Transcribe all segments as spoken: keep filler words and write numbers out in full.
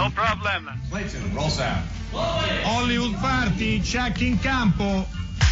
No problem. Clayton, roll sound. Hollywood Party, check in campo.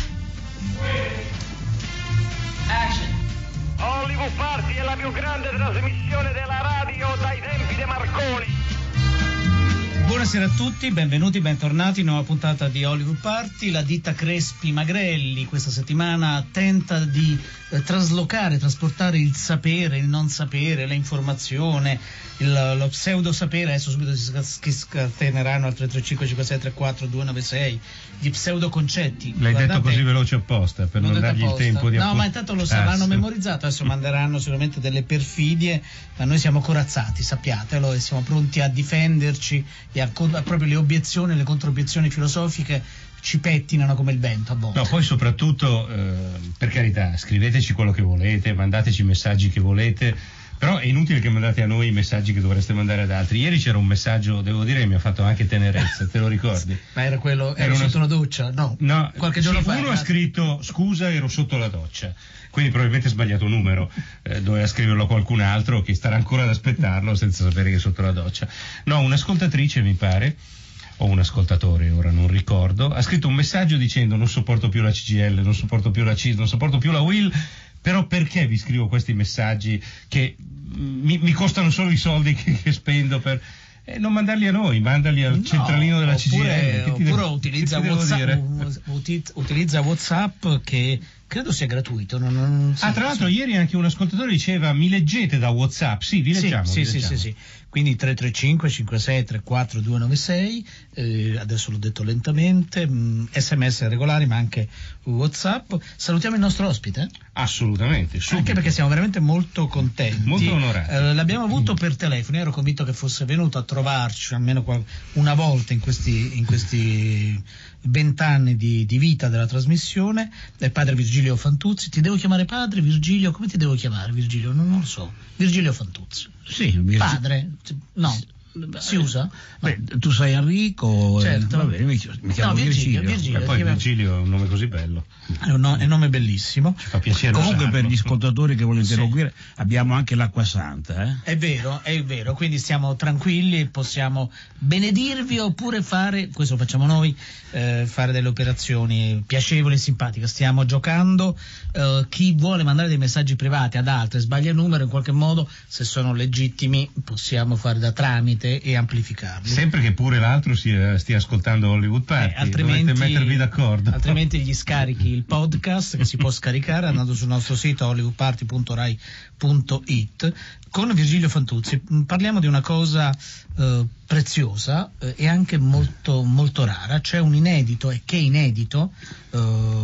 Action. Hollywood Party è la più grande trasmissione della radio dai tempi di Marconi. Buonasera a tutti, benvenuti, bentornati, nuova puntata di Hollywood Party. La ditta Crespi Magrelli questa settimana tenta di eh, traslocare, trasportare il sapere, il non sapere, l'informazione, il, lo pseudo sapere. Adesso subito si scateneranno al tre tre cinque cinque sei tre quattro due nove sei gli pseudo concetti. L'hai Guardate, detto così veloce apposta per non dargli apposta. il tempo di no appost- ma intanto lo saranno ah, memorizzato, adesso manderanno sicuramente delle perfidie, ma noi siamo corazzati, sappiatelo, e siamo pronti a difenderci e a, a proprio le obiezioni, le controobiezioni filosofiche ci pettinano come il vento a volte. No, poi soprattutto eh, per carità, scriveteci quello che volete, mandateci i messaggi che volete, però è inutile che mandate a noi i messaggi che dovreste mandare ad altri. Ieri c'era un messaggio, devo dire, che mi ha fatto anche tenerezza, te lo ricordi? Ma era quello, era, era una... sotto una doccia? No, no qualche giorno sì, fa. Uno ha scritto, scusa, ero sotto la doccia, quindi probabilmente ha sbagliato numero, eh, doveva scriverlo qualcun altro che starà ancora ad aspettarlo senza sapere che è sotto la doccia. No, un'ascoltatrice mi pare, o un ascoltatore, ora non ricordo, ha scritto un messaggio dicendo non sopporto più la C G I L, non sopporto più la C I S, non sopporto più la Will, però perché vi scrivo questi messaggi che mi, mi costano solo i soldi che, che spendo per... Eh, non mandarli a noi, mandali al no, centralino della C G I L. Oppure, oppure devo, utilizza, WhatsApp, utilizza WhatsApp che credo sia gratuito. Non, non, ah, tra l'altro ieri anche un ascoltatore diceva mi leggete da WhatsApp. Sì, vi leggiamo. Sì, vi sì, leggiamo. sì, sì. Quindi tre tre cinque cinque sei tre quattro due nove sei, eh, adesso l'ho detto lentamente, mh, sms regolari ma anche WhatsApp. Salutiamo il nostro ospite. Assolutamente, subito. Anche perché siamo veramente molto contenti. Molto onorati. Eh, l'abbiamo avuto per telefono, ero convinto che fosse venuto a trovarci almeno qual- una volta in questi in questi vent'anni di, di vita della trasmissione. È padre Virgilio Fantuzzi. Ti devo chiamare padre Virgilio? Come ti devo chiamare Virgilio? Non, non lo so. Virgilio Fantuzzi. Sì, Virg- padre? No. Si usa? Beh, no. Tu sei Enrico, certo. eh, va bene, mi, mi chiamo no, Virgilio, Virgilio. Virgilio. E poi chiama... Virgilio è un nome così bello. È un, no, è un nome bellissimo. Ci fa piacere. Comunque usarlo. Per gli ascoltatori che vogliono sì. interloquire abbiamo anche l'acqua santa. Eh? È vero, è vero, quindi stiamo tranquilli, possiamo benedirvi oppure fare, questo lo facciamo noi, eh, fare delle operazioni piacevoli e simpatiche. Stiamo giocando, eh, chi vuole mandare dei messaggi privati ad altri sbaglia il numero, in qualche modo, se sono legittimi, possiamo fare da tramite e amplificare. Sempre che pure l'altro stia, stia ascoltando Hollywood Party, eh, altrimenti, dovete mettervi d'accordo. Altrimenti gli scarichi il podcast che si può scaricare andando sul nostro sito hollywood party punto rai punto it. Con Virgilio Fantuzzi parliamo di una cosa eh, preziosa eh, e anche molto, molto rara. C'è un inedito, e che inedito, eh,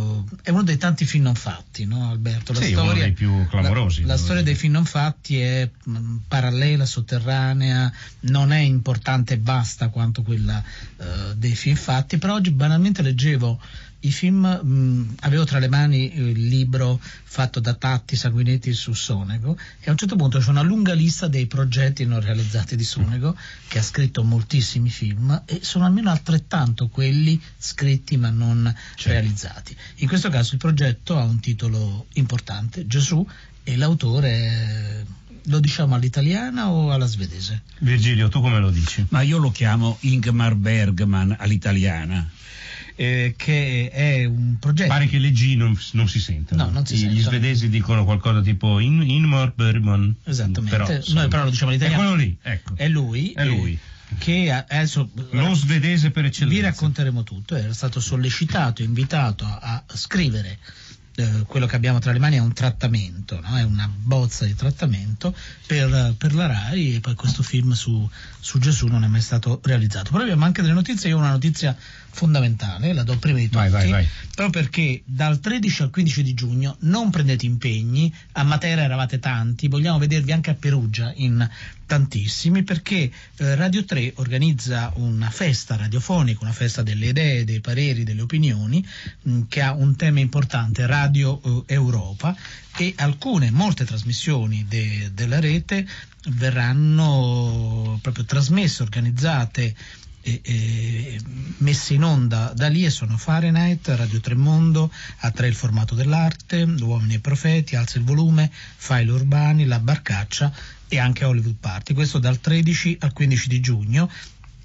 è uno dei tanti film non fatti, no Alberto? La sì, storia, uno dei più clamorosi. La, la storia dei film non fatti è mh, parallela, sotterranea, non è importante e basta quanto quella eh, dei film fatti, però oggi banalmente leggevo i film, mh, avevo tra le mani il libro fatto da Tatti Sanguinetti su Sonego e a un certo punto c'è una lunga lista dei progetti non realizzati di Sonego, che ha scritto moltissimi film, e sono almeno altrettanto quelli scritti ma non certo. realizzati. In questo caso il progetto ha un titolo importante, Gesù, e l'autore è... Lo diciamo all'italiana o alla svedese? Virgilio, tu come lo dici? Ma io lo chiamo Ingmar Bergman all'italiana. Eh, che è un progetto. Pare che le G non, non si sentono. No, non si I, sentono. Gli svedesi dicono qualcosa tipo in, Ingmar Bergman. Esattamente. Però, Noi insomma, però lo diciamo all'italiano. È quello lì, ecco. È lui. È lui. Eh, che adesso lo svedese per eccellenza. Vi racconteremo tutto. Era stato sollecitato, invitato a, a scrivere. Eh, quello che abbiamo tra le mani è un trattamento, no? È una bozza di trattamento per, per la Rai, e poi questo film su, su Gesù non è mai stato realizzato. Però abbiamo anche delle notizie. Io ho una notizia fondamentale, la do prima di tutti, vai, vai, vai. proprio perché dal tredici al quindici di giugno non prendete impegni, a Matera eravate tanti, vogliamo vedervi anche a Perugia in tantissimi, perché eh, Radio tre organizza una festa radiofonica, una festa delle idee, dei pareri, delle opinioni, mh, che ha un tema importante, Radio eh, Europa, e alcune, molte trasmissioni de, della rete verranno proprio trasmesse, organizzate E, e messe in onda da lì, e sono Fahrenheit, Radio tre Mondo, A tre il formato dell'arte, Uomini e Profeti, Alza il volume, File Urbani, La Barcaccia e anche Hollywood Party. Questo dal tredici al quindici di giugno.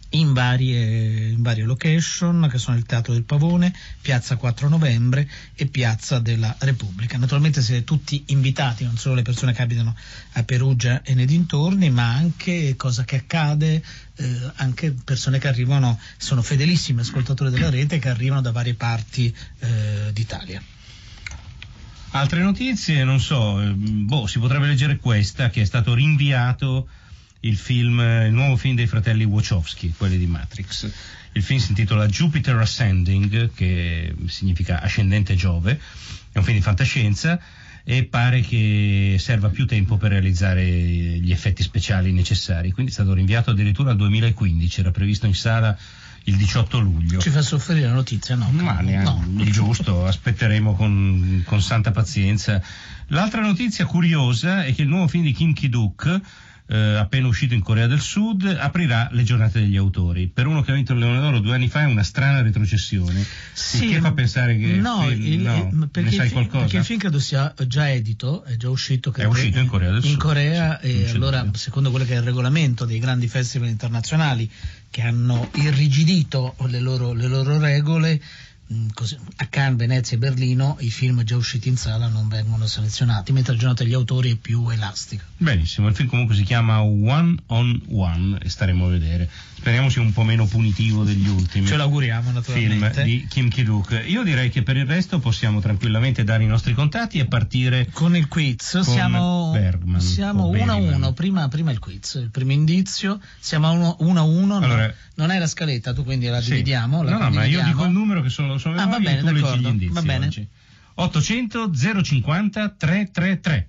in varie, in varie location, che sono il Teatro del Pavone, Piazza quattro Novembre e Piazza della Repubblica. Naturalmente siete tutti invitati, non solo le persone che abitano a Perugia e nei dintorni, ma anche, cosa che accade, eh, anche persone che arrivano, sono fedelissimi ascoltatori della rete, che arrivano da varie parti eh, d'Italia. Altre notizie, non so, boh, si potrebbe leggere questa, che è stato rinviato il film, il nuovo film dei fratelli Wachowski, quelli di Matrix. Il film si intitola Jupiter Ascending, che significa ascendente Giove, è un film di fantascienza e pare che serva più tempo per realizzare gli effetti speciali necessari, quindi è stato rinviato addirittura al duemilaquindici, era previsto in sala il diciotto luglio. Ci fa soffrire la notizia, no? Ma neanche, no. Il giusto, aspetteremo con, con santa pazienza. L'altra notizia curiosa è che il nuovo film di Kim Ki-duk, eh, appena uscito in Corea del Sud, aprirà le giornate degli autori. Per uno che ha vinto il Leone d'Oro due anni fa è una strana retrocessione, sì, il che fa pensare che no, film, il, no, perché ne sai il, qualcosa? Perché il film credo sia già edito, è già uscito, credo, è uscito in Corea del in Sud Corea, sì, e allora dubbio. Secondo quello che è il regolamento dei grandi festival internazionali che hanno irrigidito le loro, le loro regole, così, a Cannes, Venezia e Berlino i film già usciti in sala non vengono selezionati, mentre il giornata degli autori è più elastica. Benissimo, il film comunque si chiama One on One e staremo a vedere. Speriamo sia un po' meno punitivo degli ultimi. Ce l'auguriamo, naturalmente. Film di Kim Ki-duk. Io direi che per il resto possiamo tranquillamente dare i nostri contatti e partire con il quiz. Con siamo Bergman, siamo uno a uno, prima, prima il quiz, il primo indizio, siamo a uno, uno a uno. Allora, no, non è la scaletta, tu quindi la sì. dividiamo. La no, no, ma io dico il numero che sono, sono ah, va bene, e tu leggi gli indizi. Va bene. Oggi. ottocento zero cinquanta trecentotrentatré.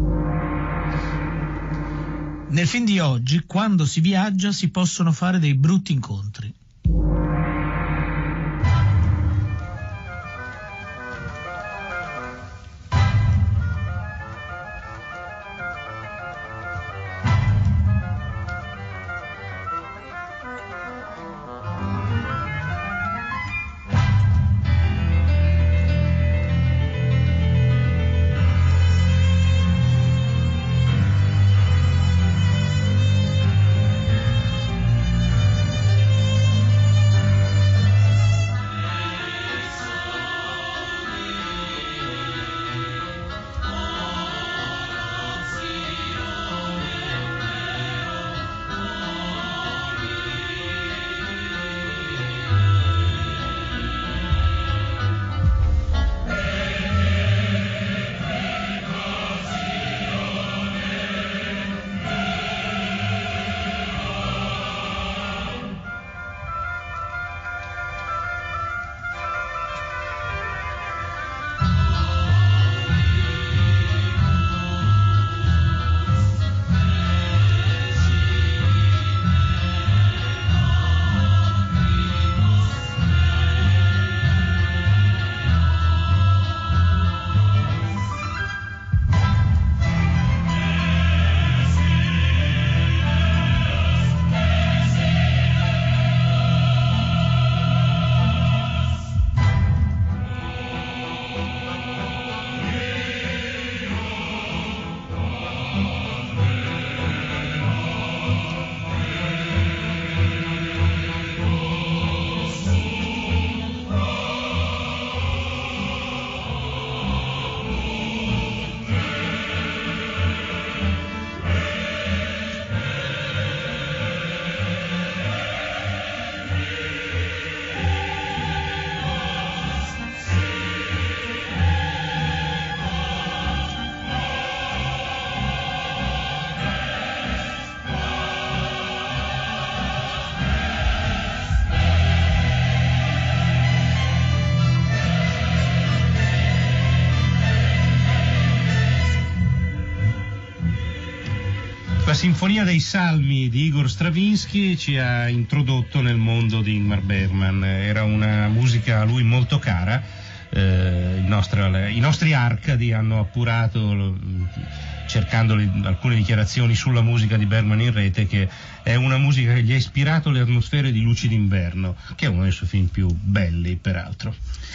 Nel film di oggi, quando si viaggia, si possono fare dei brutti incontri. La Sinfonia dei Salmi di Igor Stravinsky ci ha introdotto nel mondo di Ingmar Bergman. Era una musica a lui molto cara. Eh, il nostro, le, I nostri Arcadi hanno appurato, lo, cercando le, alcune dichiarazioni sulla musica di Bergman in rete, che è una musica che gli ha ispirato le atmosfere di Luci d'inverno, che è uno dei suoi film più belli, peraltro.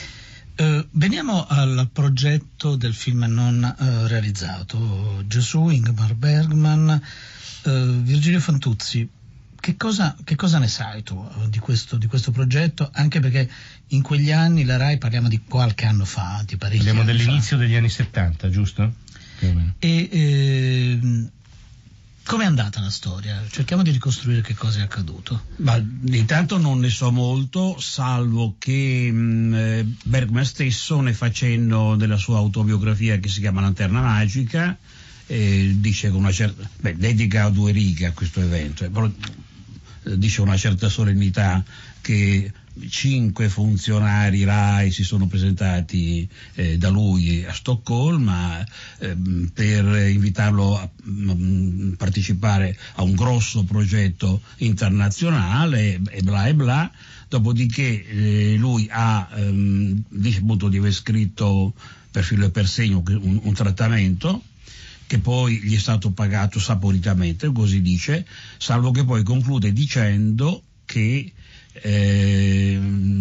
Uh, veniamo al progetto del film non uh, realizzato. Gesù, Ingmar Bergman, uh, Virgilio Fantuzzi. che cosa, che cosa ne sai tu di questo, di questo progetto? Anche perché in quegli anni la Rai, parliamo di qualche anno fa, di parecchi Parliamo anni dell'inizio fa. degli anni settanta, giusto? E eh, com'è andata la storia? Cerchiamo di ricostruire che cosa è accaduto. Ma intanto non ne so molto, salvo che mh, Bergman stesso, ne facendo della sua autobiografia che si chiama Lanterna Magica, eh, dice con una certa, beh, dedica due righe a questo evento, eh, però eh, dice con una certa solennità che cinque funzionari Rai si sono presentati eh, da lui a Stoccolma eh, per invitarlo a mh, partecipare a un grosso progetto internazionale e bla e bla. Dopodiché eh, lui ha ehm, dice appunto di aver scritto per filo e per segno un, un trattamento che poi gli è stato pagato saporitamente, così dice, salvo che poi conclude dicendo che Eh,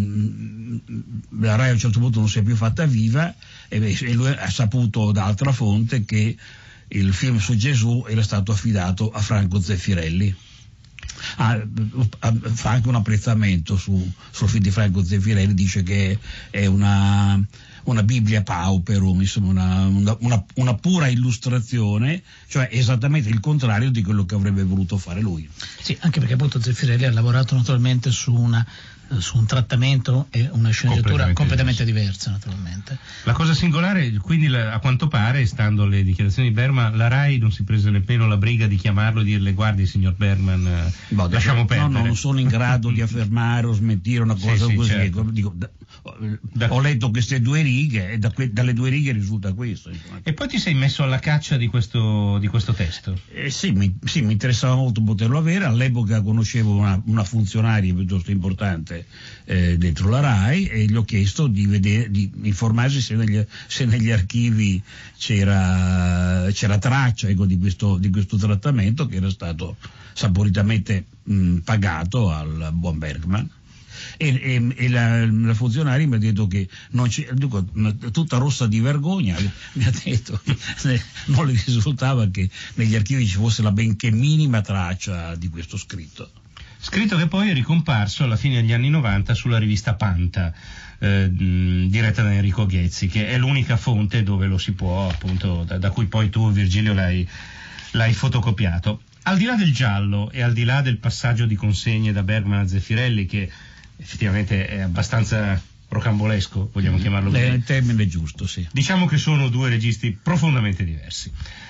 la Rai a un certo punto non si è più fatta viva e, e lui ha saputo da altra fonte che il film su Gesù era stato affidato a Franco Zeffirelli. Ah, fa anche un apprezzamento su, sul film di Franco Zeffirelli, dice che è una, una Bibbia pauperum, insomma una, una, una, una pura illustrazione, cioè esattamente il contrario di quello che avrebbe voluto fare lui. Sì, anche perché appunto Zeffirelli ha lavorato naturalmente su una su un trattamento e una sceneggiatura completamente, completamente diversa, naturalmente. La cosa singolare, quindi, a quanto pare, stando alle dichiarazioni di Bergman, la Rai non si prese nemmeno la briga di chiamarlo e dirle: guardi signor Bergman, no, lasciamo perdere. No, non sono in grado di affermare o smentire una cosa sì, sì, così. certo. Dico, da, da... ho letto queste due righe e da que, dalle due righe risulta questo. Insomma. E poi ti sei messo alla caccia di questo, di questo testo? Eh, sì, mi, sì, mi interessava molto poterlo avere. All'epoca conoscevo una, una funzionaria piuttosto importante eh, dentro la Rai e gli ho chiesto di, vedere, di informarsi se negli, se negli archivi c'era, c'era traccia, ecco, di, questo, di questo trattamento che era stato saporitamente mh, pagato al buon Bergman. E, e, e la, la funzionaria mi ha detto che non c'è, dico, tutta rossa di vergogna, mi ha detto che non le risultava che negli archivi ci fosse la benché minima traccia di questo scritto. Scritto che poi è ricomparso alla fine degli anni novanta sulla rivista Panta, eh, diretta da Enrico Ghezzi, che è l'unica fonte dove lo si può, appunto, da, da cui poi tu, Virgilio, l'hai, l'hai fotocopiato. Al di là del giallo e al di là del passaggio di consegne da Bergman a Zeffirelli, che effettivamente è abbastanza rocambolesco, vogliamo chiamarlo così. È il termine giusto, sì. Diciamo che sono due registi profondamente diversi.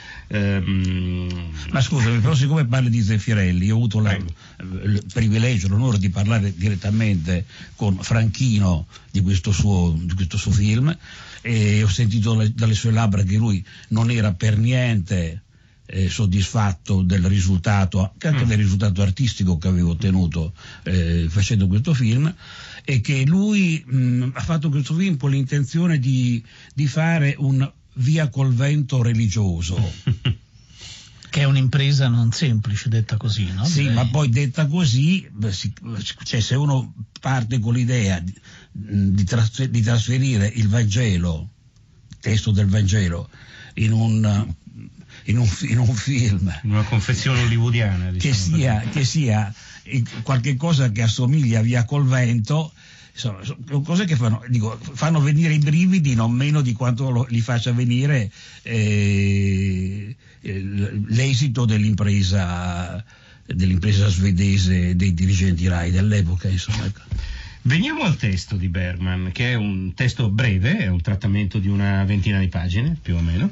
Ehm... Ma scusami, però siccome parli di Zeffirelli, io ho avuto la, il privilegio, l'onore di parlare direttamente con Franchino di questo suo, di questo suo film e ho sentito le, dalle sue labbra che lui non era per niente Eh, soddisfatto del risultato, anche mm. del risultato artistico che avevo ottenuto eh, facendo questo film, e che lui mh, ha fatto questo film con l'intenzione di, di fare un via col vento religioso. Che è un'impresa non semplice, detta così, no? Sì, Direi. ma poi detta così, beh, si, cioè se uno parte con l'idea di, di, trasfer- di trasferire il Vangelo, il testo del Vangelo, in un In un, in un film, in una confezione hollywoodiana, diciamo, che sia, che sia qualche cosa che assomiglia a Via col vento, insomma, sono cose che fanno, dico, fanno venire i brividi non meno di quanto lo, li faccia venire eh, l'esito dell'impresa dell'impresa svedese dei dirigenti Rai dell'epoca, insomma. Veniamo al testo di Bergman, che è un testo breve, è un trattamento di una ventina di pagine, più o meno,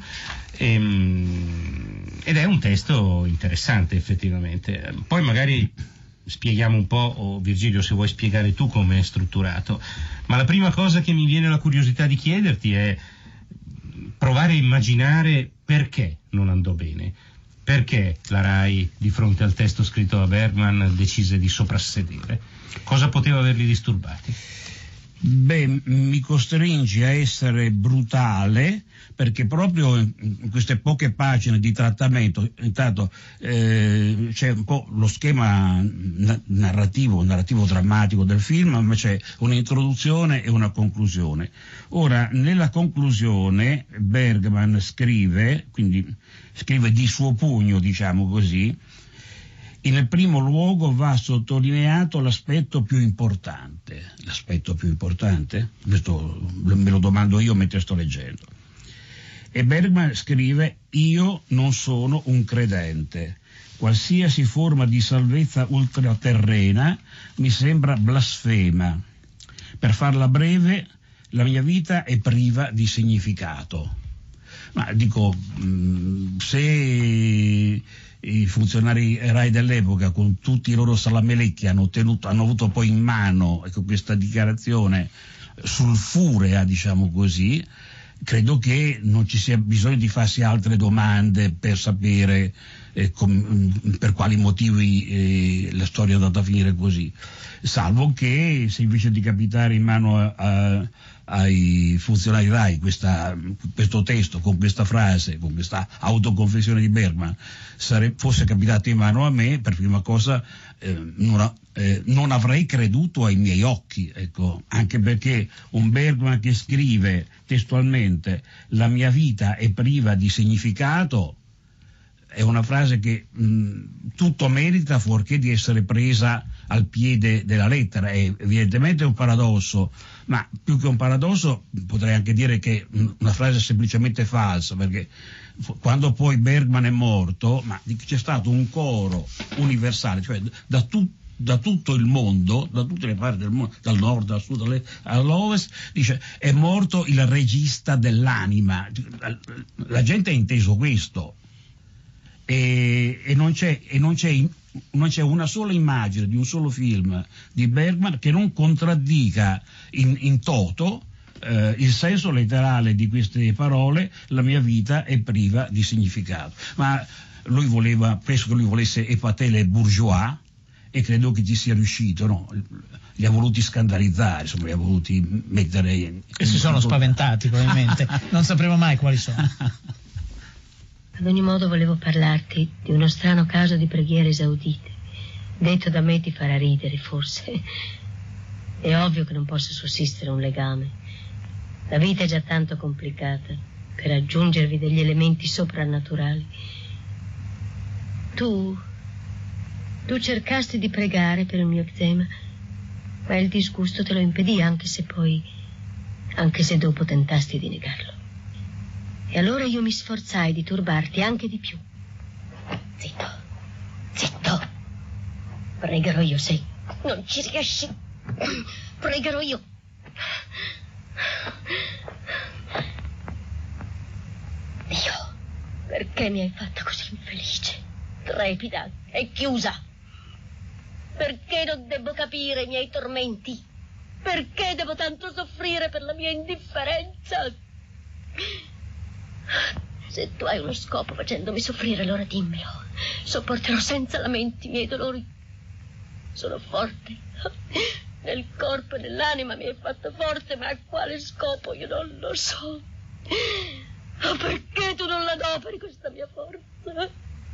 ehm, ed è un testo interessante effettivamente. Poi magari spieghiamo un po', o Virgilio se vuoi spiegare tu come è strutturato, ma la prima cosa che mi viene la curiosità di chiederti è provare a immaginare perché non andò bene. Perché la Rai, di fronte al testo scritto da Bergman, decise di soprassedere? Cosa poteva averli disturbati? Beh, mi costringe a essere brutale, perché proprio in queste poche pagine di trattamento, intanto eh, c'è un po' lo schema narrativo, narrativo drammatico del film, ma c'è un'introduzione e una conclusione. Ora, nella conclusione Bergman scrive, quindi scrive di suo pugno, diciamo così, in primo luogo va sottolineato l'aspetto più importante. L'aspetto più importante? Questo me lo domando io mentre sto leggendo. E Bergman scrive: io non sono un credente. Qualsiasi forma di salvezza ultraterrena mi sembra blasfema. Per farla breve, la mia vita è priva di significato. Ma dico, se i funzionari Rai dell'epoca, con tutti i loro salamelecchi, hanno, tenuto, hanno avuto poi in mano, ecco, questa dichiarazione sulfurea, diciamo così, credo che non ci sia bisogno di farsi altre domande per sapere eh, com, per quali motivi eh, la storia è andata a finire così, salvo che se invece di capitare in mano a, a, ai funzionari Rai questa, questo testo con questa frase, con questa autoconfessione di Bergman sare, fosse capitato in mano a me, per prima cosa eh, non, ha, eh, non avrei creduto ai miei occhi, ecco, anche perché un Bergman che scrive testualmente la mia vita è priva di significato è una frase che mh, tutto merita fuorché di essere presa al piede della lettera. È evidentemente un paradosso, ma più che un paradosso potrei anche dire che mh, una frase semplicemente falsa, perché f- quando poi Bergman è morto, ma c'è stato un coro universale, cioè da tutti da tutto il mondo, da tutte le parti del mondo, dal nord al sud all'ovest, dice è morto il regista dell'anima. La gente ha inteso questo e, e, non, c'è, e non, c'è, non c'è una sola immagine di un solo film di Bergman che non contraddica in, in toto eh, il senso letterale di queste parole: la mia vita è priva di significato. Ma lui voleva, penso che lui volesse épater les bourgeois, e credo che ci sia riuscito, no? Li ha voluti scandalizzare, insomma, li ha voluti mettere in, e si sono spaventati probabilmente. Non sapremo mai quali sono. Ad ogni modo volevo parlarti di uno strano caso di preghiere esaudite. Detto da me ti farà ridere, forse. È ovvio che non possa sussistere un legame. La vita è già tanto complicata per aggiungervi degli elementi soprannaturali. Tu Tu cercasti di pregare per il mio eczema, ma il disgusto te lo impedì, anche se poi, anche se dopo tentasti di negarlo. E allora io mi sforzai di turbarti anche di più. Zitto, zitto. Pregherò io, se non ci riesci. Pregherò io. Dio, perché mi hai fatta così infelice, trepida e chiusa? Perché non devo capire i miei tormenti? Perché devo tanto soffrire per la mia indifferenza? Se tu hai uno scopo facendomi soffrire, allora dimmelo. Sopporterò senza lamenti i miei dolori. Sono forte. Nel corpo e nell'anima mi hai fatto forte, ma a quale scopo io non lo so. Oh, perché tu non l'adoperi questa mia forza?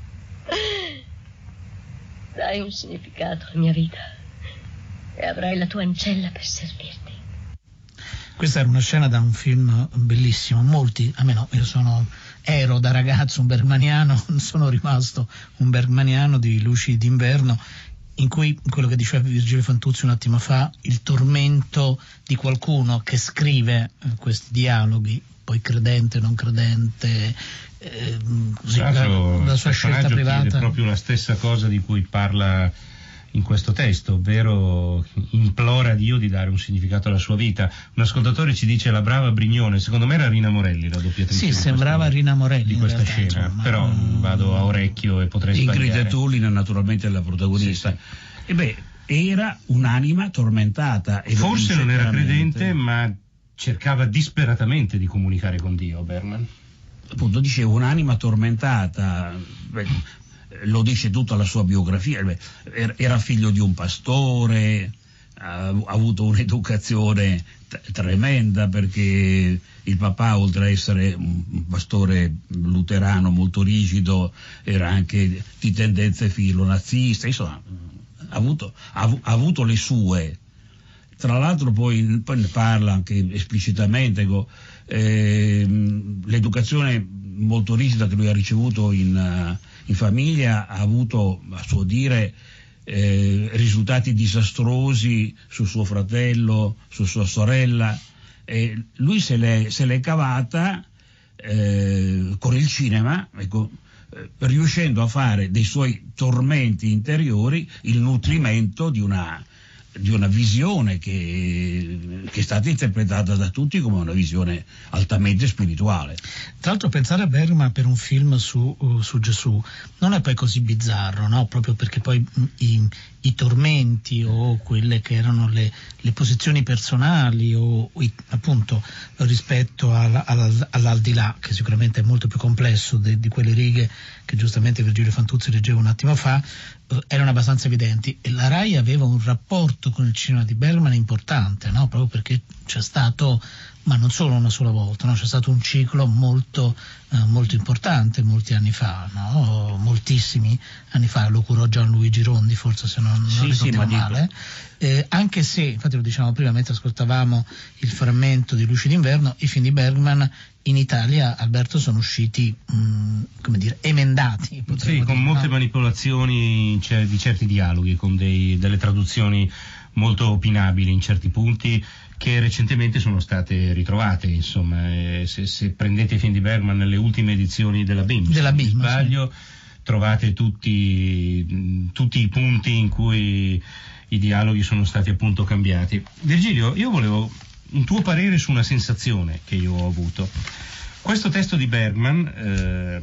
Dai un significato alla mia vita e avrai la tua ancella per servirti. Questa era una scena da un film bellissimo. Molti, almeno io sono, ero da ragazzo un bergmaniano, sono rimasto un bergmaniano di Luci d'inverno, in cui quello che diceva Virgilio Fantuzzi un attimo fa, il tormento di qualcuno che scrive eh, questi dialoghi, poi credente, non credente, eh, così, la, la sua scelta privata. È proprio la stessa cosa di cui parla in questo testo, ovvero implora Dio di dare un significato alla sua vita. Un ascoltatore ci dice: la brava Brignone, secondo me era Rina Morelli la doppiatrice. Sì, sembrava questo, Rina Morelli di questa realtà, scena, insomma, però um, vado a orecchio e potrei Ingrid sbagliare. Ingrid Tullin naturalmente è la protagonista. Sì, sì. E beh, era un'anima tormentata. E forse non era credente, ma cercava disperatamente di comunicare con Dio, Bergman. Appunto, dicevo, un'anima tormentata, beh, lo dice tutta la sua biografia. Beh, era figlio di un pastore, ha avuto un'educazione t- tremenda, perché il papà, oltre a essere un pastore luterano molto rigido, era anche di tendenze filonaziste, insomma, ha avuto, ha, ha avuto le sue. Tra l'altro poi, poi ne parla anche esplicitamente, ecco, eh, l'educazione molto rigida che lui ha ricevuto in, in famiglia ha avuto, a suo dire, eh, risultati disastrosi su suo fratello, su sua sorella, e lui se l'è, se l'è cavata eh, con il cinema, ecco, eh, riuscendo a fare dei suoi tormenti interiori il nutrimento di una di una visione che, che è stata interpretata da tutti come una visione altamente spirituale. Tra l'altro pensare a Bergman per un film su, uh, su Gesù non è poi così bizzarro, no? Proprio perché poi i, i tormenti o quelle che erano le, le posizioni personali o i, appunto rispetto al, al, all'aldilà, che sicuramente è molto più complesso de, di quelle righe che giustamente Virgilio Fantuzzi leggeva un attimo fa, eh, erano abbastanza evidenti, e la Rai aveva un rapporto con il cinema di Bergman importante, no? Proprio perché c'è stato, ma non solo una sola volta, no? C'è stato un ciclo molto, eh, molto importante molti anni fa, no? Moltissimi anni fa, lo curò Gianluigi Rondi, forse, se non, non sì, ricordiamo sì, male, eh, anche se, infatti lo dicevamo prima mentre ascoltavamo il frammento di Luci d'inverno, i film di Bergman in Italia, Alberto, sono usciti mh, come dire, emendati, sì, con dire, molte no? manipolazioni di certi dialoghi, con dei, delle traduzioni molto opinabili in certi punti, che recentemente sono state ritrovate. Insomma, eh, se, se prendete i film di Bergman nelle ultime edizioni della B I M, della se B I M, non sbaglio, sì, trovate tutti, tutti i punti in cui i dialoghi sono stati appunto cambiati. Virgilio, io volevo un tuo parere su una sensazione che io ho avuto. Questo testo di Bergman eh,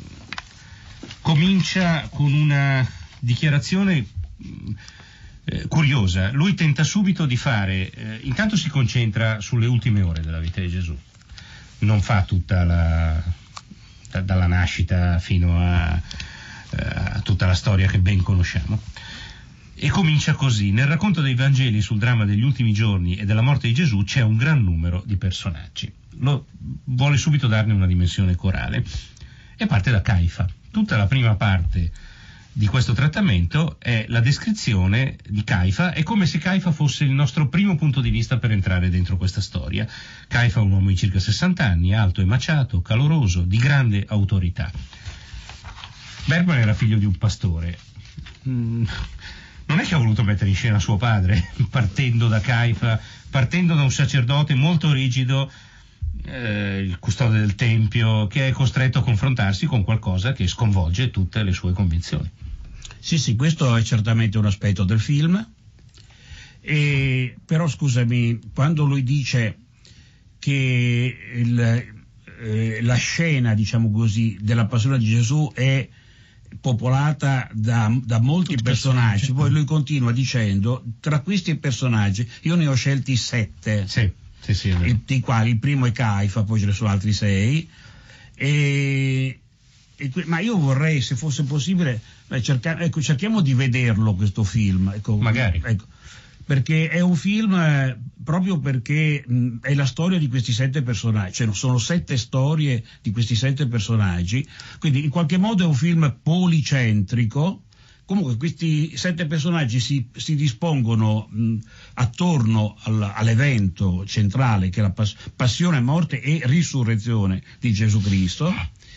comincia con una dichiarazione eh, curiosa. Lui tenta subito di fare, eh, intanto si concentra sulle ultime ore della vita di Gesù, non fa tutta la da, dalla nascita fino a, a tutta la storia che ben conosciamo. E comincia così: nel racconto dei Vangeli sul dramma degli ultimi giorni e della morte di Gesù c'è un gran numero di personaggi. Lo, vuole subito darne una dimensione corale e parte da Caifa. Tutta la prima parte di questo trattamento è la descrizione di Caifa, è come se Caifa fosse il nostro primo punto di vista per entrare dentro questa storia. Caifa è un uomo di circa sessanta anni, alto e maciato, caloroso, di grande autorità. Bergman era figlio di un pastore. Mm. Non è che ha voluto mettere in scena suo padre, partendo da Caifa, partendo da un sacerdote molto rigido, eh, il custode del Tempio, che è costretto a confrontarsi con qualcosa che sconvolge tutte le sue convinzioni. Sì, sì, questo è certamente un aspetto del film, e, però scusami, quando lui dice che il, eh, la scena, diciamo così, della passione di Gesù è popolata da, da molti Tutti personaggi, poi lui continua dicendo: tra questi personaggi io ne ho scelti sette, sì, sì, sì, il, dei quali il primo è Caifa, poi ce ne sono altri sei, e, e, ma io vorrei, se fosse possibile, beh, cerca, ecco, cerchiamo di vederlo questo film, ecco, magari, ecco, perché è un film eh, proprio perché mh, è la storia di questi sette personaggi, cioè sono sette storie di questi sette personaggi, quindi in qualche modo è un film policentrico. Comunque questi sette personaggi si, si dispongono mh, attorno al, all'evento centrale, che è la pas- passione, morte e risurrezione di Gesù Cristo,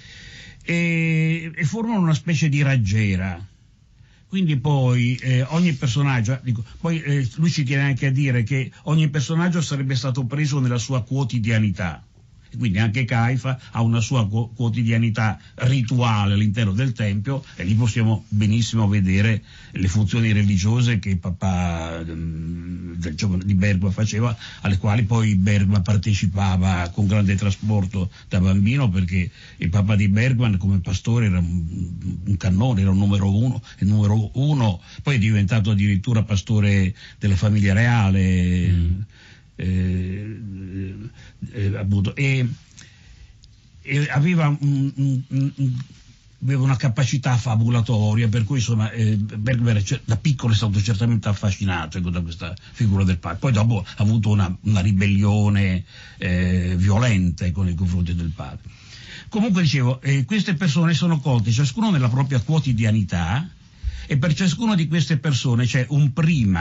e, e formano una specie di raggiera. Quindi poi eh, ogni personaggio, dico, poi eh, lui ci tiene anche a dire che ogni personaggio sarebbe stato preso nella sua quotidianità. E quindi anche Caifa ha una sua qu- quotidianità rituale all'interno del Tempio, e lì possiamo benissimo vedere le funzioni religiose che il papà um, del giovane di Bergman faceva, alle quali poi Bergman partecipava con grande trasporto da bambino, perché il papà di Bergman come pastore era un, un cannone, era un numero uno, il numero uno, poi è diventato addirittura pastore della famiglia reale. Mm. Eh, eh, appunto, e, e aveva, un, un, un, aveva una capacità fabulatoria, per cui insomma eh, Bergman da piccolo è stato certamente affascinato, ecco, da questa figura del padre. Poi dopo ha avuto una, una ribellione eh, violenta, ecco, nei confronti del padre. Comunque dicevo, eh, queste persone sono colte ciascuno nella propria quotidianità, e per ciascuna di queste persone c'è un prima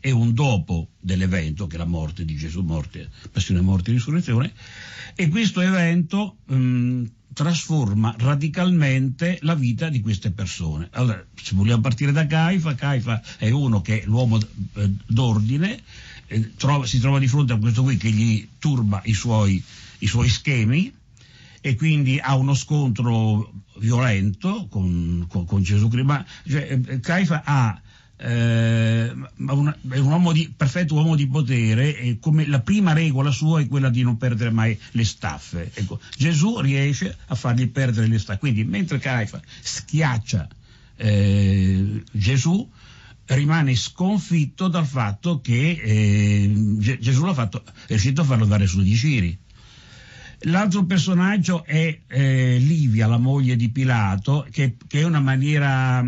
e un dopo dell'evento, che è la morte di Gesù, morte, passione, morte e risurrezione, e questo evento mh, trasforma radicalmente la vita di queste persone. Allora, se vogliamo partire da Caifa, Caifa è uno che è l'uomo eh, d'ordine, eh, trova, si trova di fronte a questo qui che gli turba i suoi, i suoi schemi, e quindi ha uno scontro violento con, con, con Gesù Cristo. Ma cioè, Caifa ha eh, una, è un uomo di, perfetto uomo di potere, e come la prima regola sua è quella di non perdere mai le staffe. Ecco, Gesù riesce a fargli perdere le staffe. Quindi mentre Caifa schiaccia eh, Gesù, rimane sconfitto dal fatto che eh, Gesù l'ha fatto, è riuscito a farlo dare su di giri. L'altro personaggio è eh, Livia, la moglie di Pilato, che, che è una maniera,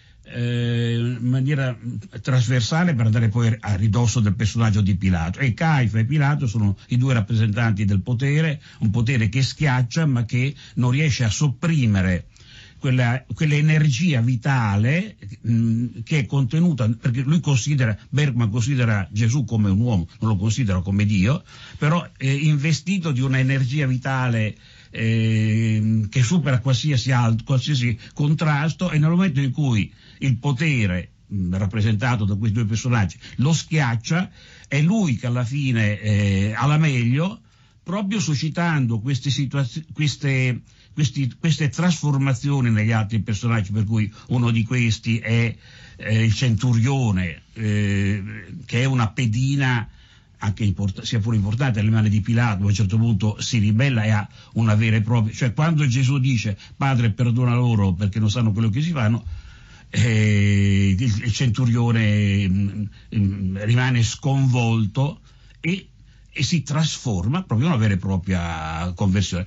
eh, maniera trasversale per andare poi a ridosso del personaggio di Pilato. E Caifa e Pilato sono i due rappresentanti del potere, un potere che schiaccia ma che non riesce a sopprimere quella, quell'energia vitale mh, che è contenuta, perché lui considera, Bergman considera Gesù come un uomo, non lo considera come Dio, però è investito di un'energia vitale eh, che supera qualsiasi, altro, qualsiasi contrasto, e nel momento in cui il potere mh, rappresentato da questi due personaggi lo schiaccia, è lui che alla fine eh, ha la meglio, proprio suscitando queste situazioni, queste Questi, queste trasformazioni negli altri personaggi, per cui uno di questi è eh, il centurione, eh, che è una pedina anche import- sia pure importante alle mani di Pilato. A un certo punto si ribella e ha una vera e propria, cioè quando Gesù dice Padre perdona loro perché non sanno quello che si fanno, eh, il, il centurione mh, mh, rimane sconvolto e e si trasforma proprio in una vera e propria conversione.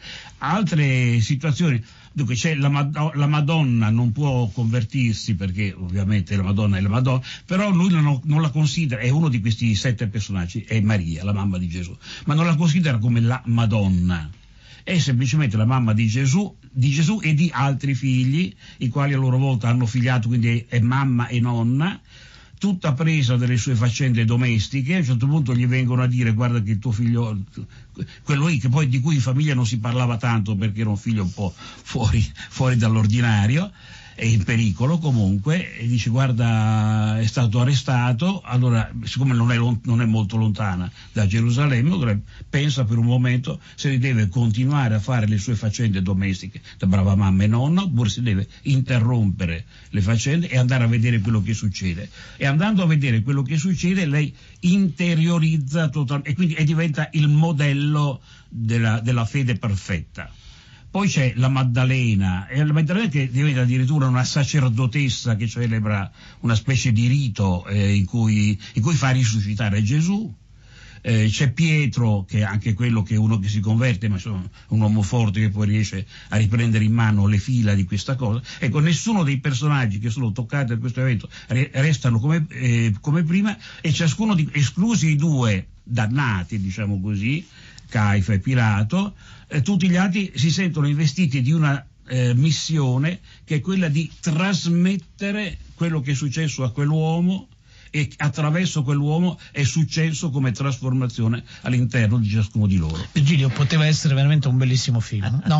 Altre situazioni, dunque c'è la, la Madonna non può convertirsi perché ovviamente la Madonna è la Madonna, però lui non, non la considera, è uno di questi sette personaggi, è Maria, la mamma di Gesù, ma non la considera come la Madonna, è semplicemente la mamma di Gesù, di Gesù e di altri figli, i quali a loro volta hanno figliato, quindi è mamma e nonna, tutta presa delle sue faccende domestiche. A un certo punto gli vengono a dire guarda che il tuo figlio, quello lì che poi di cui in famiglia non si parlava tanto perché era un figlio un po' fuori, fuori dall'ordinario, è in pericolo comunque, e dice guarda è stato arrestato. Allora siccome non è, non è molto lontana da Gerusalemme, allora pensa per un momento se deve continuare a fare le sue faccende domestiche da brava mamma e nonna, oppure si deve interrompere le faccende e andare a vedere quello che succede. E andando a vedere quello che succede lei interiorizza totalmente, e quindi e diventa il modello della, della fede perfetta. Poi c'è la Maddalena, e la Maddalena che diventa addirittura una sacerdotessa che celebra una specie di rito eh, in, cui, in cui fa risuscitare Gesù. Eh, c'è Pietro, che è anche quello che è uno che si converte, ma insomma un uomo forte che poi riesce a riprendere in mano le fila di questa cosa. Ecco, nessuno dei personaggi che sono toccati da questo evento re- restano come, eh, come prima, e ciascuno di, esclusi i due dannati, diciamo così, Caifa e Pilato, eh, tutti gli altri si sentono investiti di una eh, missione che è quella di trasmettere quello che è successo a quell'uomo, e attraverso quell'uomo è successo come trasformazione all'interno di ciascuno di loro. Virgilio, poteva essere veramente un bellissimo film, no?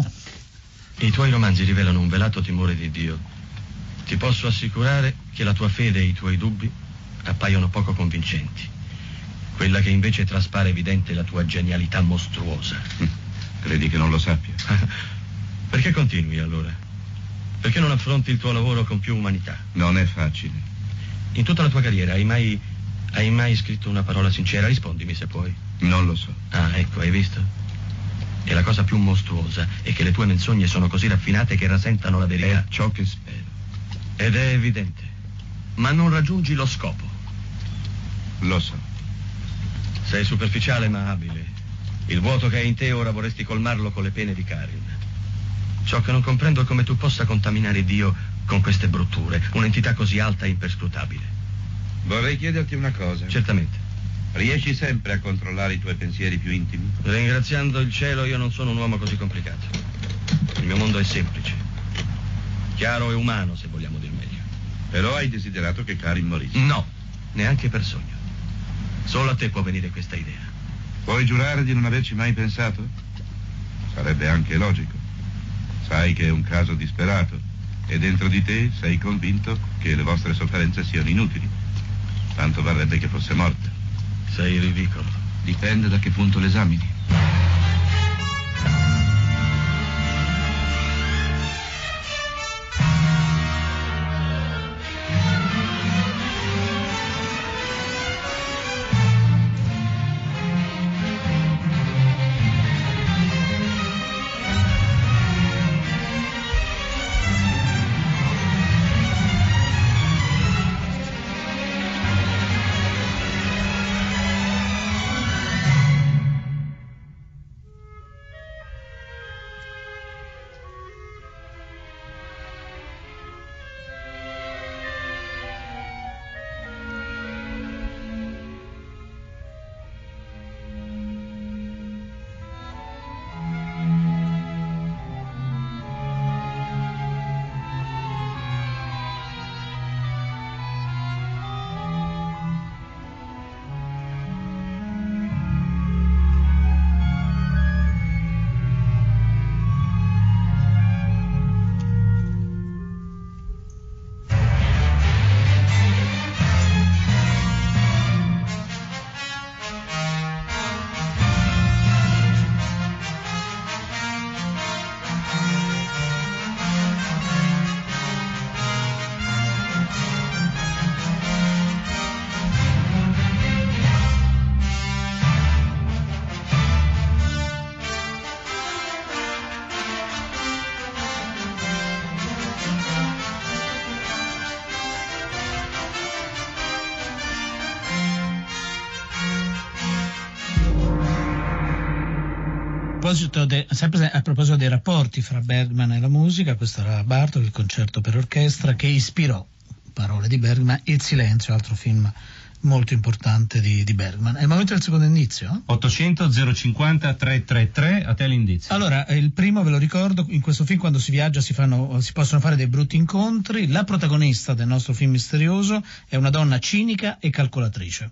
I tuoi romanzi rivelano un velato timore di Dio. Ti posso assicurare che la tua fede e i tuoi dubbi appaiono poco convincenti. Quella che invece traspare evidente è la tua genialità mostruosa. Credi che non lo sappia? Perché continui allora? Perché non affronti il tuo lavoro con più umanità? Non è facile. In tutta la tua carriera hai mai, hai mai scritto una parola sincera? Rispondimi se puoi. Non lo so. Ah, ecco, hai visto? E la cosa più mostruosa è che le tue menzogne sono così raffinate che rasentano la verità. È ciò che spero. Ed è evidente. Ma non raggiungi lo scopo. Lo so. Sei superficiale ma abile. Il vuoto che è in te ora vorresti colmarlo con le pene di Karin. Ciò che non comprendo è come tu possa contaminare Dio con queste brutture, un'entità così alta e imperscrutabile. Vorrei chiederti una cosa. Certamente. Riesci sempre a controllare i tuoi pensieri più intimi? Ringraziando il cielo, io non sono un uomo così complicato. Il mio mondo è semplice, chiaro e umano, se vogliamo dir meglio. Però hai desiderato che Karin morisse? No, neanche per sogno. Solo a te può venire questa idea. Puoi giurare di non averci mai pensato? Sarebbe anche logico. Sai che è un caso disperato e dentro di te sei convinto che le vostre sofferenze siano inutili. Tanto varrebbe che fosse morta. Sei ridicolo. Dipende da che punto l'esamini. De, sempre a proposito dei rapporti fra Bergman e la musica, questo era Bartók, il concerto per orchestra che ispirò, parole di Bergman, Il silenzio, altro film molto importante di, di Bergman. È il momento del secondo indizio? ottocento zero cinquanta trecentotrentatré, a te l'indizio. Allora, il primo ve lo ricordo, in questo film quando si viaggia si, fanno, si possono fare dei brutti incontri. La protagonista del nostro film misterioso è una donna cinica e calcolatrice.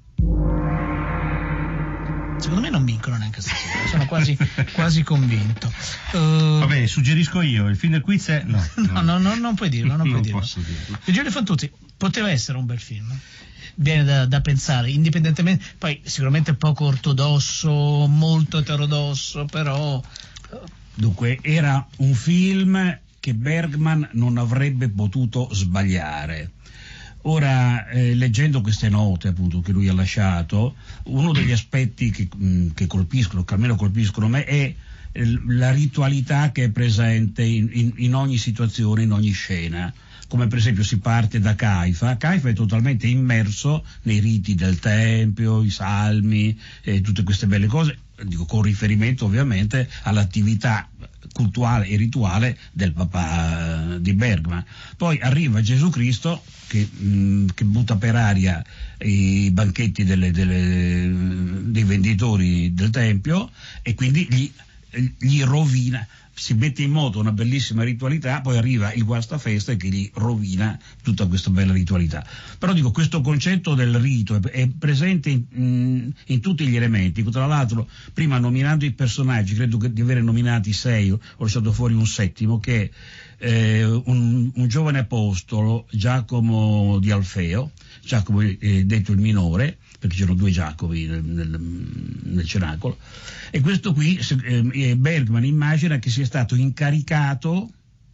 Secondo me non vincono neanche stasera, sono quasi, quasi convinto. Uh, Va bene, suggerisco io, il film del quiz è... No, no, no, no non puoi dirlo, non, non puoi dirlo. posso dirlo. Il Giorno Fantuzzi poteva essere un bel film, viene da, da pensare, indipendentemente, poi sicuramente poco ortodosso, molto eterodosso, però... Dunque, era un film che Bergman non avrebbe potuto sbagliare. Ora, eh, leggendo queste note appunto che lui ha lasciato, uno degli aspetti che, mh, che colpiscono, che almeno colpiscono me, è la ritualità che è presente in, in, in ogni situazione, in ogni scena. Come per esempio si parte da Caifa, Caifa è totalmente immerso nei riti del Tempio, i salmi, eh, tutte queste belle cose, dico, con riferimento ovviamente all'attività cultuale e rituale del papà di Bergman. Poi arriva Gesù Cristo che, mh, che butta per aria i banchetti delle, delle, dei venditori del Tempio e quindi gli, gli rovina, si mette in moto una bellissima ritualità, poi arriva il guastafeste che gli rovina tutta questa bella ritualità. Però dico, questo concetto del rito è, è presente in, in, in tutti gli elementi. Tra l'altro, prima nominando i personaggi, credo che di avere nominati sei, ho lasciato fuori un settimo, che è eh, un, un giovane apostolo, Giacomo di Alfeo, Giacomo eh, detto il minore, perché c'erano due Giacomi nel, nel, nel cenacolo, e questo qui eh, Bergman immagina che sia stato incaricato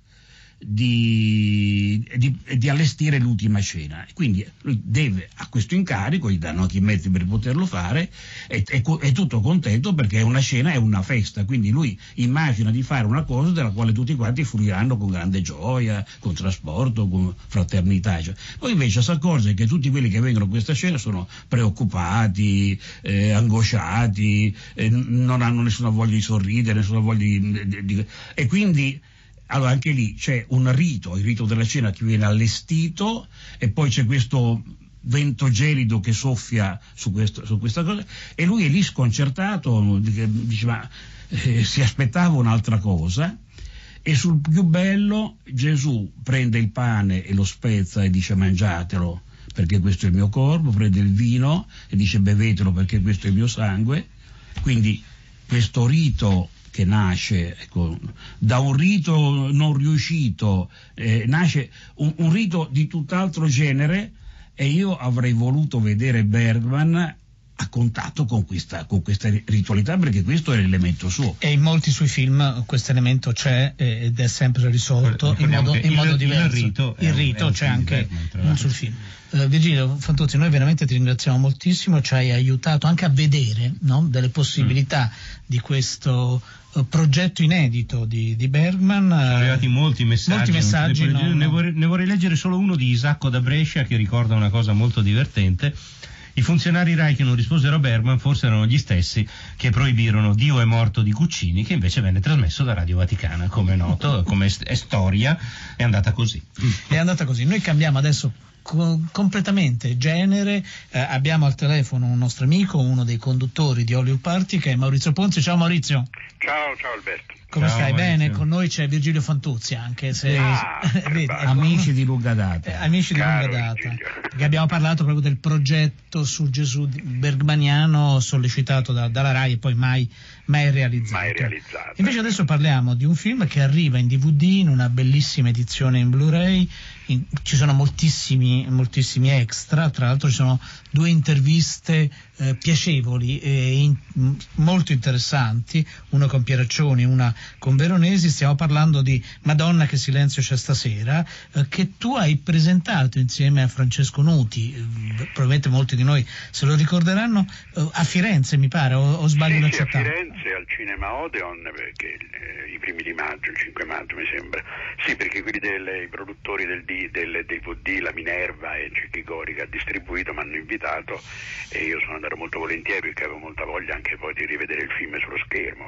di, di, di allestire l'ultima cena, quindi lui deve a questo incarico, gli danno anche i mezzi per poterlo fare, è, è, è tutto contento perché è una cena, è una festa, quindi lui immagina di fare una cosa della quale tutti quanti fruiranno con grande gioia, con trasporto, con fraternità, cioè. Poi invece si accorge che tutti quelli che vengono a questa cena sono preoccupati, eh, angosciati, eh, non hanno nessuna voglia di sorridere, nessuna voglia di, di, di e quindi allora anche lì c'è un rito, il rito della cena che viene allestito e poi c'è questo vento gelido che soffia su, questo, su questa cosa e lui è lì sconcertato, dice ma eh, si aspettava un'altra cosa. E sul più bello Gesù prende il pane e lo spezza e dice mangiatelo perché questo è il mio corpo, prende il vino e dice bevetelo perché questo è il mio sangue. Quindi questo rito che nasce, ecco, da un rito non riuscito, eh, nasce un, un rito di tutt'altro genere, e io avrei voluto vedere Bergman a contatto con questa, con questa ritualità, perché questo è l'elemento suo. E in molti suoi film questo elemento c'è ed è sempre risolto in modo, in modo il, diverso. Il rito, il rito un, c'è un anche Bergman, sul film. Uh, Virgilio Fantuzzi, noi veramente ti ringraziamo moltissimo, ci hai aiutato anche a vedere, no, delle possibilità mm. di questo uh, progetto inedito di, di Bergman. Sono arrivati molti messaggi, molti messaggi ne, no, ne, no. Vorrei, ne vorrei leggere solo uno di Isacco da Brescia, che ricorda una cosa molto divertente. I funzionari Rai che non risposero a Bergman forse erano gli stessi che proibirono Dio è morto di Guccini, che invece venne trasmesso da Radio Vaticana, come è noto, come è storia, è andata così. È andata così. Noi cambiamo adesso co- completamente genere, eh, abbiamo al telefono un nostro amico, uno dei conduttori di Hollywood Party, che è Maurizio Ponzi. Ciao Maurizio. Ciao, ciao Alberto. Come Ciao, stai? Maurizio. Bene, con noi c'è Virgilio Fantuzzi, anche se Ah, vedi, ecco, Amici di lunga data. eh, amici di Caro lunga data, Virgilio. perché abbiamo parlato proprio del progetto sul Gesù bergmaniano sollecitato da, dalla Rai e poi mai, mai realizzato. Mai realizzato. Invece adesso parliamo di un film che arriva in D V D, in una bellissima edizione in Blu-ray, in, ci sono moltissimi, moltissimi extra, tra l'altro ci sono due interviste eh, piacevoli e in, m- molto interessanti, una con Pieraccioni, una con Veronesi. Stiamo parlando di Madonna che silenzio c'è stasera, eh, che tu hai presentato insieme a Francesco Nuti, eh, probabilmente molti di noi se lo ricorderanno, eh, a Firenze mi pare, o, o sbaglio Sì, la sì, a città? Firenze al Cinema Odeon, perché eh, i primi di maggio, il cinque maggio mi sembra. Sì, perché quelli dei produttori del, D, del D V D, la Minerva e Cecchi Gori, che ha distribuito, mi hanno invitato e io sono andato molto volentieri perché avevo molta voglia anche poi di rivedere il film sullo schermo.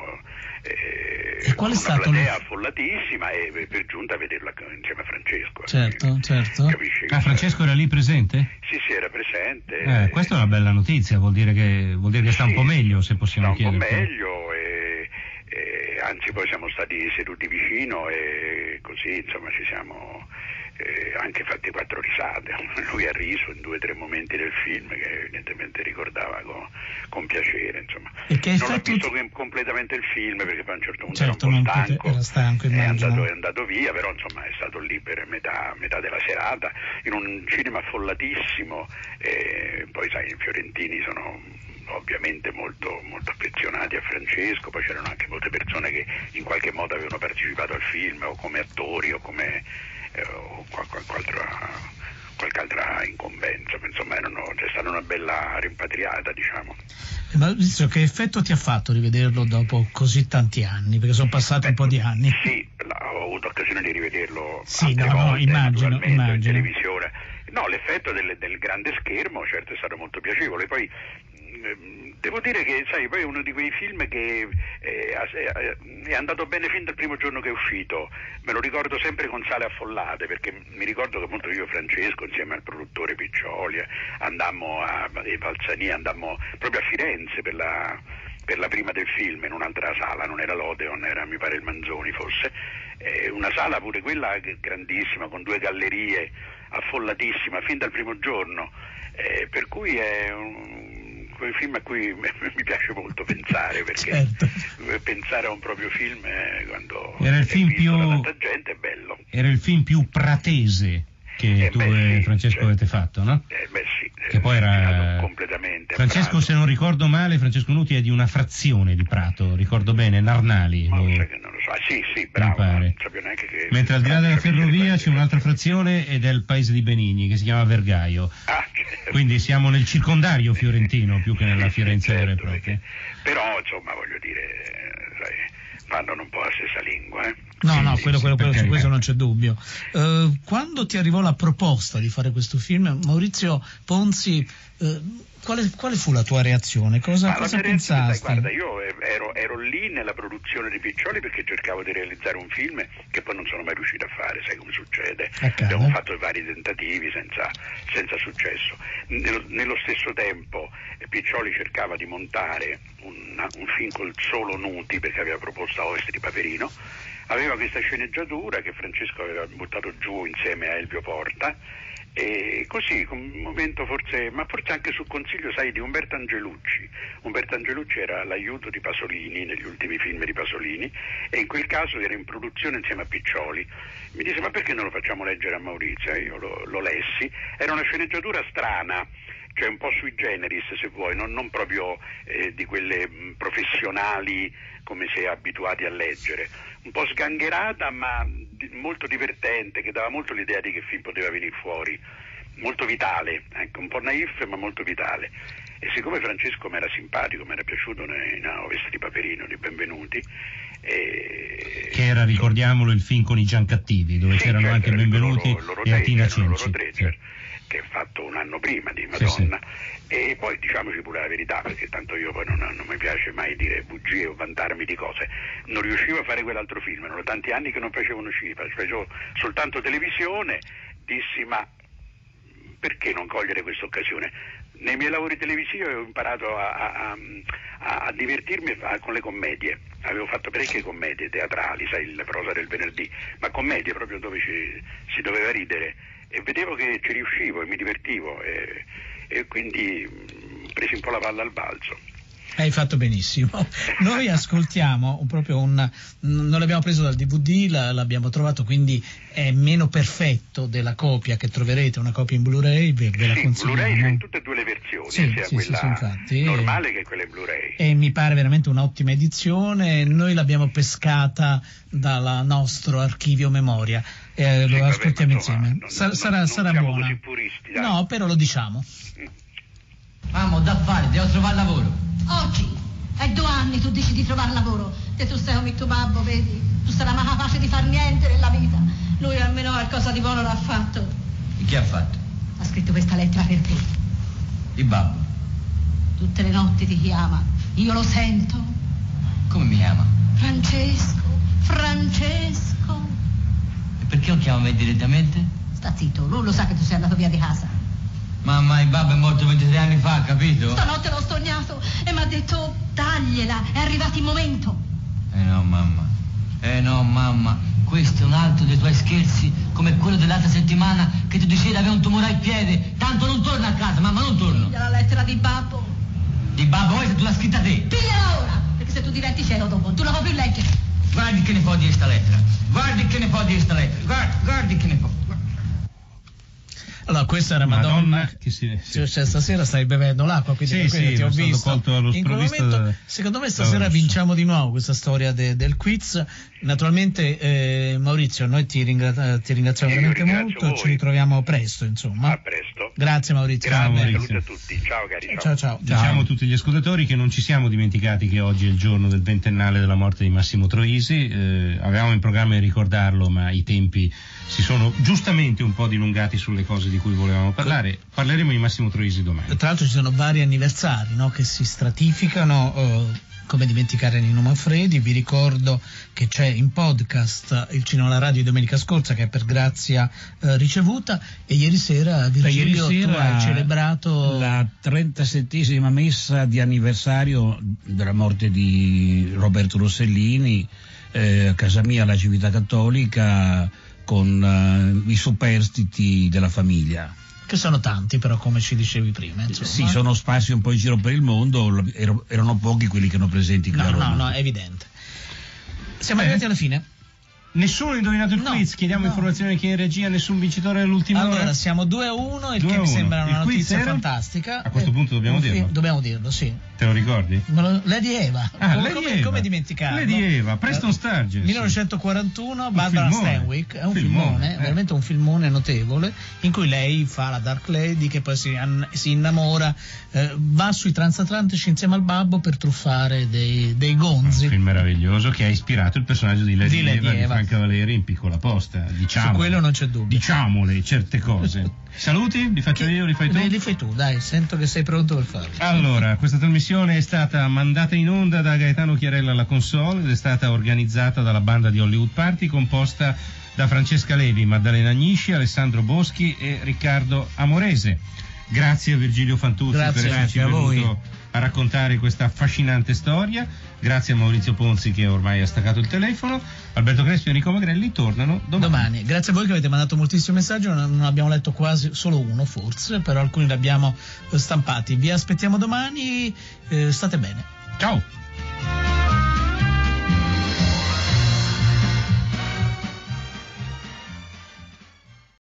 Eh, E qual è una stato platea lo- affollatissima e per giunta vederla insieme a Francesco. Certo, certo. Capisci che Ah, Francesco era lì presente? Sì, sì, era presente. Eh, questa è una bella notizia, vuol dire che, vuol dire che sta un Sì, po' meglio, se possiamo sta un chiedere. po' meglio e, e anzi poi siamo stati seduti vicino e così insomma ci siamo eh, anche fatti quattro risate. Lui ha riso in due o tre momenti del film che evidentemente ricordava con, con piacere, insomma. E che non ho effetto visto ti- completamente il film perché poi a un certo punto Certo, era un non po' pote- stanco, era stanco, è, immagino. andato, è andato via, però insomma è stato lì per metà, metà della serata in un cinema affollatissimo e poi sai i fiorentini sono ovviamente molto, molto affezionati a Francesco, poi c'erano anche molte persone che in qualche modo avevano partecipato al film o come attori o come eh, o qual- qual- qualche altra, qualche altra incombenza, insomma erano, c'è stata una bella rimpatriata, diciamo. Eh, Maurizio, che effetto ti ha fatto rivederlo dopo così tanti anni? Perché sono passati un po' di anni. Sì, ho avuto occasione di rivederlo Sì, altre no, no, volte, immagino, naturalmente, in immagino. televisione. No, l'effetto del, del grande schermo certo è stato molto piacevole. Poi mh, devo dire che sai, poi è uno di quei film che eh, è andato bene fin dal primo giorno che è uscito. Me lo ricordo sempre con sale affollate, perché mi ricordo che appunto io e Francesco insieme al produttore Piccioli andammo a Valsani, andammo proprio a Firenze per la per la prima del film in un'altra sala, non era l'Odeon, era mi pare il Manzoni forse, eh, una sala pure quella grandissima con due gallerie, affollatissima fin dal primo giorno, eh, per cui è un, quel film a cui mi piace molto pensare, perché Certo. pensare a un proprio film eh, quando Era il è film visto più- da tanta gente è bello. Era il film più pratese che Eh, tu beh, e sì, Francesco certo. avete fatto, no? Eh, beh sì, Che poi era girato completamente a Francesco, Prato. se non ricordo male, Francesco Nuti è di una frazione di Prato, ricordo bene, Narnali. Ma o- lo sai che non lo so. Ah, sì, sì, bravo, pare. non sapevo neanche che Mentre al di là della Prato ferrovia avesse c'è un'altra le frazione ed è il paese di Benigni che si chiama Vergaio. Ah, certo. Quindi siamo nel circondario fiorentino più che nella Sì, Firenze certo, vera e propria. perché- Però, insomma, voglio dire, eh, sai, parlano un po' la stessa lingua, eh. No, Sì, no, sì, quello, sì, quello, per quello, su carità. questo non c'è dubbio. Eh, quando ti arrivò la proposta di fare questo film, Maurizio Ponzi, eh, quale, quale fu la tua reazione? Cosa, Ma la cosa mia reazione, pensasti? sai, guarda, io ero, ero lì nella produzione di Piccioli perché cercavo di realizzare un film che poi non sono mai riuscito a fare, sai come succede. Accade. Abbiamo fatto vari tentativi senza, senza successo. Nello, nello stesso tempo eh, Piccioli cercava di montare un, un film col solo Nuti, perché aveva proposto a Ovest di Paperino. Aveva questa sceneggiatura che Francesco aveva buttato giù insieme a Elvio Porta E così, un momento forse, ma forse anche su consiglio, sai, di Umberto Angelucci. Umberto Angelucci era l'aiuto di Pasolini negli ultimi film di Pasolini, e in quel caso era in produzione insieme a Piccioli. Mi disse: ma perché non lo facciamo leggere a Maurizio? Io lo, lo lessi, era una sceneggiatura strana, cioè un po' sui generis, se vuoi, non, non proprio eh, di quelle mh, professionali come si è abituati a leggere, un po' sgangherata ma di, molto divertente, che dava molto l'idea di che film poteva venire fuori, molto vitale, ecco, un po' naif ma molto vitale. E siccome Francesco mi era simpatico, mi era piaciuto in Ovest di Paperino, di Benvenuti, e... che era, ricordiamolo, il film con i Giancattivi, dove sì, c'erano certo, anche Benvenuti loro, loro e Tina Cenci, Cenci, che è fatto un anno prima di Madonna. Sì, sì. E poi diciamoci pure la verità, perché tanto io poi non, non mi piace mai dire bugie o vantarmi di cose, non riuscivo a fare quell'altro film, erano tanti anni che non facevo un cinema, facevo soltanto televisione. Dissi: ma perché non cogliere questa occasione? Nei miei lavori televisivi ho imparato a, a, a, a divertirmi a, con le commedie, avevo fatto parecchie commedie teatrali, sai, la prosa del venerdì, ma commedie proprio dove ci, si doveva ridere, e vedevo che ci riuscivo e mi divertivo, e, e quindi mh, presi un po' la palla al balzo. Hai fatto benissimo. Noi ascoltiamo proprio un... non l'abbiamo preso dal D V D, la, l'abbiamo trovato, quindi è meno perfetto della copia che troverete, una copia in Blu-ray, ve, ve la sì, consigliamo. Blu-ray c'è in tutte e due le versioni, sì, sia sì, quella sì, infatti, normale che quella in Blu-ray. E mi pare veramente un'ottima edizione, noi l'abbiamo pescata dal nostro archivio memoria. Eh, sì, lo vabbè, ascoltiamo insomma, insieme. non, Sarà, non, sarà, non sarà siamo buona. così puristi, dai. No, però lo diciamo. Mm. Mamma, ho da fare, devo trovare lavoro. Oggi? È due anni tu dici di trovare lavoro. Te tu stai come tuo babbo, vedi? Tu sarai mai capace di far niente nella vita. Lui almeno qualcosa di buono l'ha fatto. E che ha fatto? Ha scritto questa lettera per te. Il babbo. Tutte le notti ti chiama. Io lo sento. Come mi chiama? Francesco, Francesco. E perché non chiama me direttamente? Sta zitto, lui lo sa che tu sei andato via di casa. Mamma, il babbo è morto ventitré anni fa, capito? Stanotte l'ho sognato e mi ha detto: tagliela, è arrivato il momento. Eh no, mamma. Eh no, mamma. Questo è un altro dei tuoi scherzi, come quello dell'altra settimana che tu dicevi aveva un tumore al piede. Tanto non torna a casa, mamma, non torno. Piglia la lettera di babbo. Di babbo, vuoi se tu l'hai scritta te? Pigliala ora, perché se tu diventi cielo dopo, tu la puoi più leggere. Guardi che ne può dire sta lettera. Guardi che ne può dire sta lettera. Guardi, guardi che ne può. Allora, questa era Madonna, Madonna che si, sì. Cioè, stasera stai bevendo l'acqua, quindi sì, sì, ti ho visto. Colto allo in quel momento, da, secondo me stasera vinciamo di nuovo questa storia de, del quiz. Naturalmente, eh, Maurizio, noi ti, ringra- ti ringraziamo Io veramente ringrazio molto, voi. ci ritroviamo presto, insomma. A presto. Grazie Maurizio. Grazie, Maurizio. saluti a tutti. Ciao cari. Ciao. Ciao, ciao. Diciamo a tutti gli ascoltatori che non ci siamo dimenticati che oggi è il giorno del ventennale della morte di Massimo Troisi. Eh, avevamo in programma di ricordarlo, ma i tempi si sono giustamente un po' dilungati sulle cose di cui volevamo parlare. Parleremo di Massimo Troisi domani. Tra l'altro ci sono vari anniversari, no, che si stratificano, eh, come dimenticare Nino Manfredi. Vi ricordo che c'è in podcast il Cinema alla Radio di domenica scorsa, che è per grazia eh, ricevuta, e ieri sera Virgilio ieri sera tu hai celebrato la trentasettesima messa di anniversario della morte di Roberto Rossellini eh, a casa mia alla Civiltà Cattolica con eh, i superstiti della famiglia. Che sono tanti, però, come ci dicevi prima, insomma. Sì, sono sparsi un po' in giro per il mondo, ero, erano pochi quelli che erano presenti qui no, a Roma. No, no, è evidente. Siamo Beh. arrivati alla fine. Nessuno ha indovinato il No, quiz, chiediamo no. informazioni che in regia, nessun vincitore all'ultima Allora, ora. siamo due a uno, il due che a mi uno. sembra Il una quiz notizia era? fantastica. A questo punto dobbiamo Un dirlo. film- Dobbiamo dirlo, sì. Te lo ricordi? Ma lo- Lady Eva. Ah, come, Lady come, Eva. come dimenticarlo? Lady Eva, Preston Eh, Sturges. millenovecentoquarantuno, Barbara filmone. Stanwyck, è un Filmone, filmone, eh. veramente un filmone notevole, in cui lei fa la Dark Lady che poi si, an- si innamora, eh, va sui transatlantici insieme al babbo per truffare dei, dei Un gonzi. film meraviglioso che ha ispirato il personaggio di Lady, Di Lady Eva, di Eva. Franca Valeri in Piccola Posta. Diciamo, Su quello non c'è dubbio. Diciamole certe cose. Saluti? Li faccio io, li fai tu? Li, li fai tu, dai, sento che sei pronto per farlo. Allora, questa trasmissione è stata mandata in onda da Gaetano Chiarella alla console ed è stata organizzata dalla banda di Hollywood Party, composta da Francesca Levi, Maddalena Agnisci, Alessandro Boschi e Riccardo Amorese. Grazie a Virgilio Fantuzzi Grazie, per esserci grazie a voi. venuto a raccontare questa affascinante storia. Grazie a Maurizio Ponzi che ormai ha staccato il telefono. Alberto Crespi e Enrico Magrelli tornano domani. domani. Grazie a voi che avete mandato moltissimi messaggi, non, non abbiamo letto quasi, solo uno forse, però alcuni li abbiamo stampati. Vi aspettiamo domani, eh, state bene. Ciao.